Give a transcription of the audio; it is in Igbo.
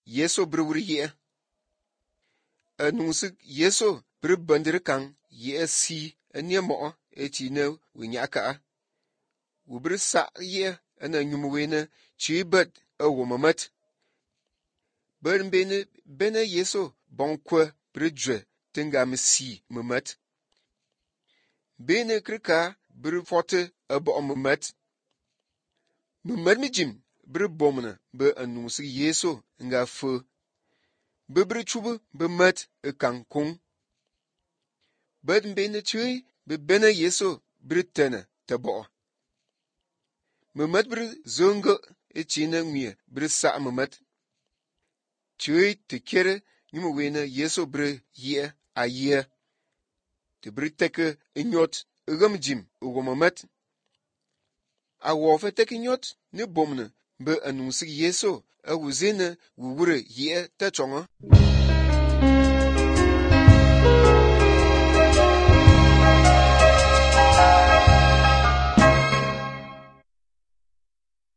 Yesu biri wuri yiɣi. Nungsig Yesu biri bindiri kaŋ yiɣi sii niɛmɔɣɔ ti ni wi nyaɣi kaɣa. Wi biri saɣi yiɣi na nyum wi ni chii bit wumimet. Bini bene Yesu bɔŋkwa biri jwe tinga mi sii mimet. Bene kirika biri fɔti bɔɣi mimet. Mimet mi jim biri bomni bi nungsig Yesu nga fu. Bi biri chubi bi met kaŋ kuŋ. Bene chii bi bene Yesu biri tene ti bɔɣi. Mimet biri zongi chi ni ŋmee biri saɣi mimet. Chii ti keri nyum wi ni Yesu biri yiɣi a yiya. Ti biri teki nyɔt ghim jim wumimet. A wɔɔfa teki nyɔt ni bomni bi nungsig Yesu wu zini wi wuri yiɣi ta chɔŋɔ.